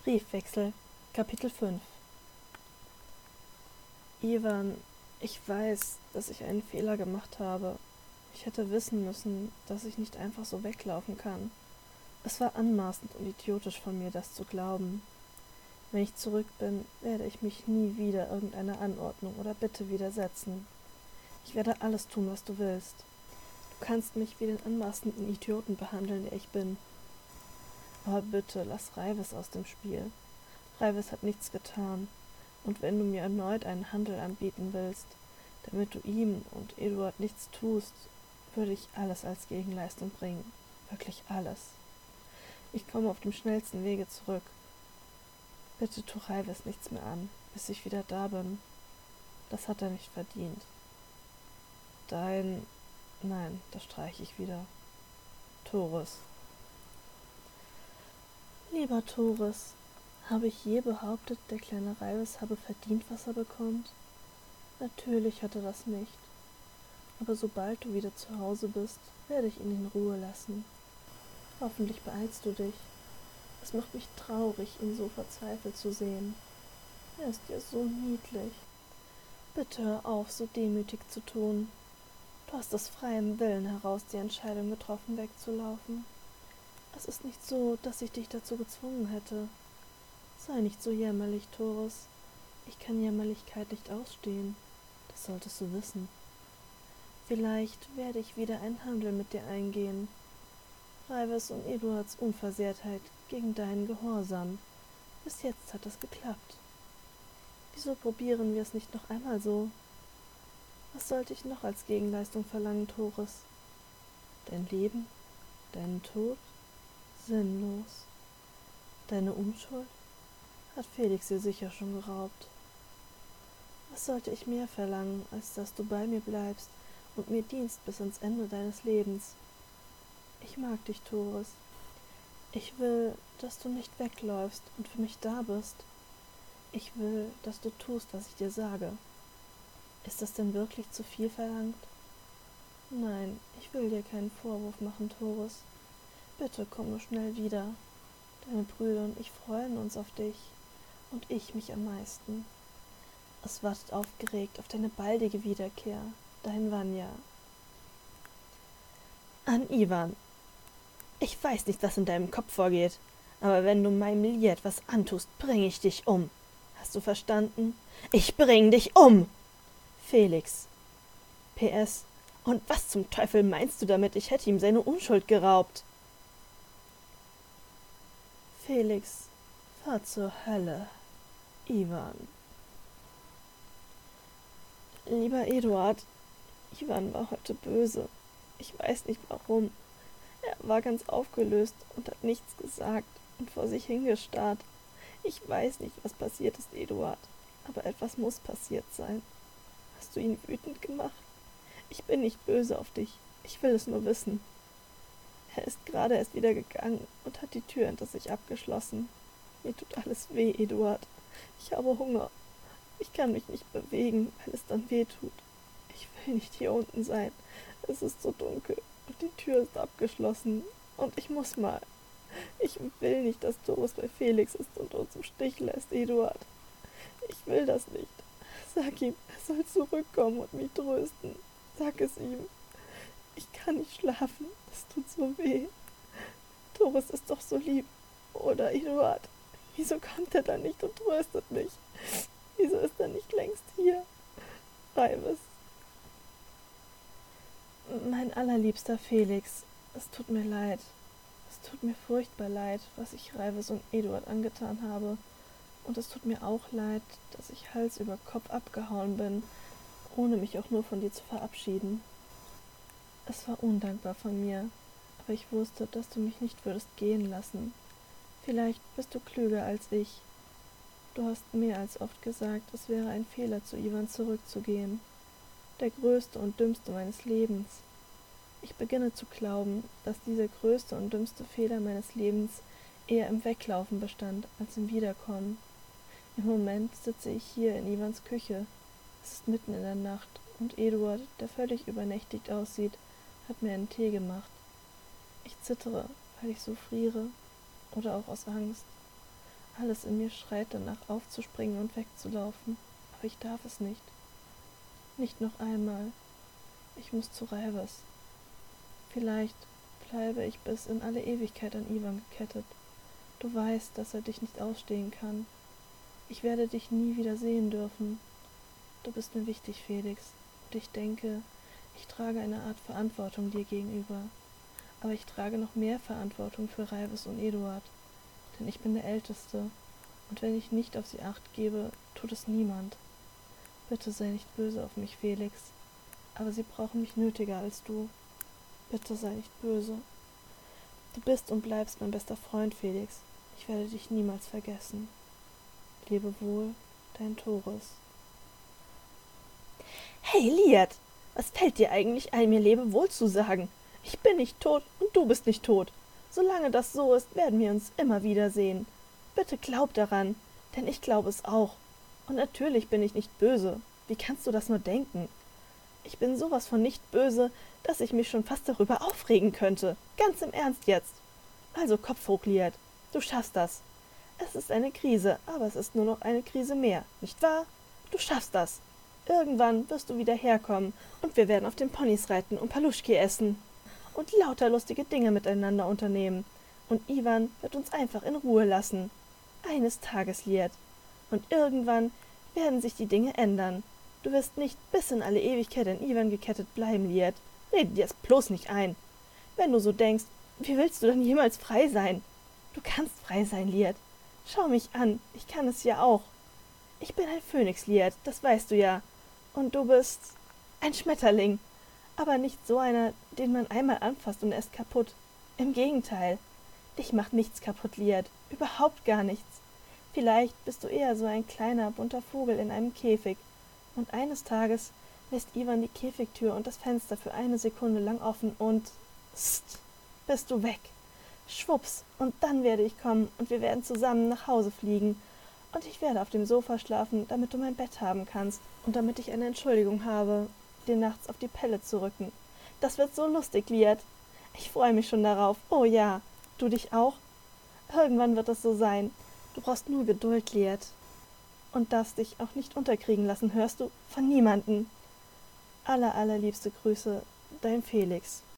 Briefwechsel, Kapitel 5. Ivan, ich weiß, dass ich einen Fehler gemacht habe. Ich hätte wissen müssen, dass ich nicht einfach so weglaufen kann. Es war anmaßend und idiotisch von mir, das zu glauben. Wenn ich zurück bin, werde ich mich nie wieder irgendeiner Anordnung oder Bitte widersetzen. Ich werde alles tun, was du willst. Du kannst mich wie den anmaßenden Idioten behandeln, der ich bin. Aber bitte, lass Raivis aus dem Spiel. Raivis hat nichts getan. Und wenn du mir erneut einen Handel anbieten willst, damit du ihm und Eduard nichts tust, würde ich alles als Gegenleistung bringen. Wirklich alles. Ich komme auf dem schnellsten Wege zurück. Bitte tu Raivis nichts mehr an, bis ich wieder da bin. Das hat er nicht verdient. Nein, das streiche ich wieder. Toris. Lieber Toris, habe ich je behauptet, der kleine Raivis habe verdient, was er bekommt? Natürlich hat er das nicht. Aber sobald du wieder zu Hause bist, werde ich ihn in Ruhe lassen. Hoffentlich beeilst du dich. Es macht mich traurig, ihn so verzweifelt zu sehen. Er ist ja so niedlich. Bitte hör auf, so demütig zu tun. Du hast aus freiem Willen heraus die Entscheidung getroffen, wegzulaufen. Es ist nicht so, dass ich dich dazu gezwungen hätte. Sei nicht so jämmerlich, Toris. Ich kann Jämmerlichkeit nicht ausstehen. Das solltest du wissen. Vielleicht werde ich wieder einen Handel mit dir eingehen. Raivis und Eduards Unversehrtheit gegen deinen Gehorsam. Bis jetzt hat es geklappt. Wieso probieren wir es nicht noch einmal so? Was sollte ich noch als Gegenleistung verlangen, Toris? Dein Leben? Deinen Tod? Sinnlos. Deine Unschuld? Hat Felix dir sicher schon geraubt. Was sollte ich mehr verlangen, als dass du bei mir bleibst und mir dienst bis ans Ende deines Lebens? Ich mag dich, Toris. Ich will, dass du nicht wegläufst und für mich da bist. Ich will, dass du tust, was ich dir sage. Ist das denn wirklich zu viel verlangt? Nein, ich will dir keinen Vorwurf machen, Toris. Bitte komm nur schnell wieder. Deine Brüder und ich freuen uns auf dich. Und ich mich am meisten. Es wartet aufgeregt auf deine baldige Wiederkehr. Dein Vanya. An Ivan. Ich weiß nicht, was in deinem Kopf vorgeht, aber wenn du meinem Lie etwas antust, bringe ich dich um. Hast du verstanden? Ich bring dich um! Felix. PS. Und was zum Teufel meinst du damit, ich hätte ihm seine Unschuld geraubt? Felix, fahr zur Hölle. Ivan. Lieber Eduard, Ivan war heute böse. Ich weiß nicht warum. Er war ganz aufgelöst und hat nichts gesagt und vor sich hingestarrt. Ich weiß nicht, was passiert ist, Eduard, aber etwas muss passiert sein. Hast du ihn wütend gemacht? Ich bin nicht böse auf dich. Ich will es nur wissen. Er ist gerade erst wieder gegangen und hat die Tür hinter sich abgeschlossen. Mir tut alles weh, Eduard. Ich habe Hunger. Ich kann mich nicht bewegen, weil es dann weh tut. Ich will nicht hier unten sein. Es ist so dunkel und die Tür ist abgeschlossen. Und ich muss mal. Ich will nicht, dass Toris bei Felix ist und uns im Stich lässt, Eduard. Ich will das nicht. Sag ihm, er soll zurückkommen und mich trösten. Sag es ihm. Ich kann nicht schlafen. Es tut so weh. Toris ist doch so lieb. Oder, Eduard? Wieso kommt er dann nicht und tröstet mich? Wieso ist er nicht längst hier? Raivis. Mein allerliebster Felix, es tut mir leid. Es tut mir furchtbar leid, was ich Raivis und Eduard angetan habe. Und es tut mir auch leid, dass ich Hals über Kopf abgehauen bin, ohne mich auch nur von dir zu verabschieden. Es war undankbar von mir, aber ich wusste, dass du mich nicht würdest gehen lassen. Vielleicht bist du klüger als ich. Du hast mehr als oft gesagt, es wäre ein Fehler, zu Ivan zurückzugehen. Der größte und dümmste meines Lebens. Ich beginne zu glauben, dass dieser größte und dümmste Fehler meines Lebens eher im Weglaufen bestand, als im Wiederkommen. Im Moment sitze ich hier in Ivans Küche. Es ist mitten in der Nacht und Eduard, der völlig übernächtigt aussieht, hat mir einen Tee gemacht. Ich zittere, weil ich so friere oder auch aus Angst. Alles in mir schreit danach, aufzuspringen und wegzulaufen, aber ich darf es nicht. Nicht noch einmal. Ich muss zu Reivers. Vielleicht bleibe ich bis in alle Ewigkeit an Ivan gekettet. Du weißt, dass er dich nicht ausstehen kann. Ich werde dich nie wieder sehen dürfen. Du bist mir wichtig, Felix, und ich denke, ich trage eine Art Verantwortung dir gegenüber. Aber ich trage noch mehr Verantwortung für Reivers und Eduard, denn ich bin der Älteste, und wenn ich nicht auf sie Acht gebe, tut es niemand. Bitte sei nicht böse auf mich, Felix, aber sie brauchen mich nötiger als du. Bitte sei nicht böse. Du bist und bleibst mein bester Freund, Felix. Ich werde dich niemals vergessen. Lebe wohl, dein Thoris. Hey, Liat, was fällt dir eigentlich ein, mir Lebewohl zu sagen? Ich bin nicht tot und du bist nicht tot. Solange das so ist, werden wir uns immer wiedersehen. Bitte glaub daran, denn ich glaube es auch. Und natürlich bin ich nicht böse. Wie kannst du das nur denken? Ich bin sowas von nicht böse, dass ich mich schon fast darüber aufregen könnte. Ganz im Ernst jetzt. Also Kopf hoch, Liat. Du schaffst das. Es ist eine Krise, aber es ist nur noch eine Krise mehr, nicht wahr? Du schaffst das. Irgendwann wirst du wieder herkommen und wir werden auf den Ponys reiten und Paluschki essen und lauter lustige Dinge miteinander unternehmen. Und Ivan wird uns einfach in Ruhe lassen. Eines Tages, Liat. Und irgendwann werden sich die Dinge ändern. Du wirst nicht bis in alle Ewigkeit an Ivan gekettet bleiben, Liat. Rede dir es bloß nicht ein. Wenn du so denkst, wie willst du dann jemals frei sein? Du kannst frei sein, Liat. Schau mich an, ich kann es ja auch. Ich bin ein Phönix, Liat, das weißt du ja. Und du bist ein Schmetterling. Aber nicht so einer, den man einmal anfasst und er ist kaputt. Im Gegenteil. Dich macht nichts kaputt, Liat. Überhaupt gar nichts. Vielleicht bist du eher so ein kleiner, bunter Vogel in einem Käfig. Und eines Tages lässt Ivan die Käfigtür und das Fenster für eine Sekunde lang offen und psst, bist du weg. Schwupps, und dann werde ich kommen und wir werden zusammen nach Hause fliegen. Und ich werde auf dem Sofa schlafen, damit du mein Bett haben kannst und damit ich eine Entschuldigung habe, dir nachts auf die Pelle zu rücken. Das wird so lustig, Liat. Ich freue mich schon darauf. Oh ja. Du dich auch? Irgendwann wird es so sein. Du brauchst nur Geduld, Liat. Und darfst dich auch nicht unterkriegen lassen, hörst du? Von niemanden. Allerliebste Grüße, dein Felix.